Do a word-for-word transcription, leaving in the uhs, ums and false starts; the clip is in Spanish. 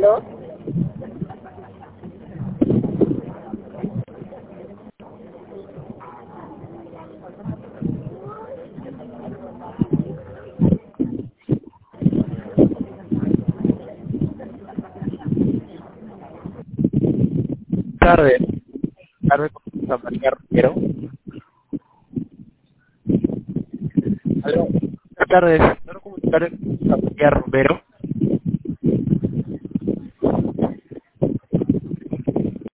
¿Aló? Tardes. Tardes con María Romero. Aló. Buenas tardes. ¿Puedo comunicar con María Romero?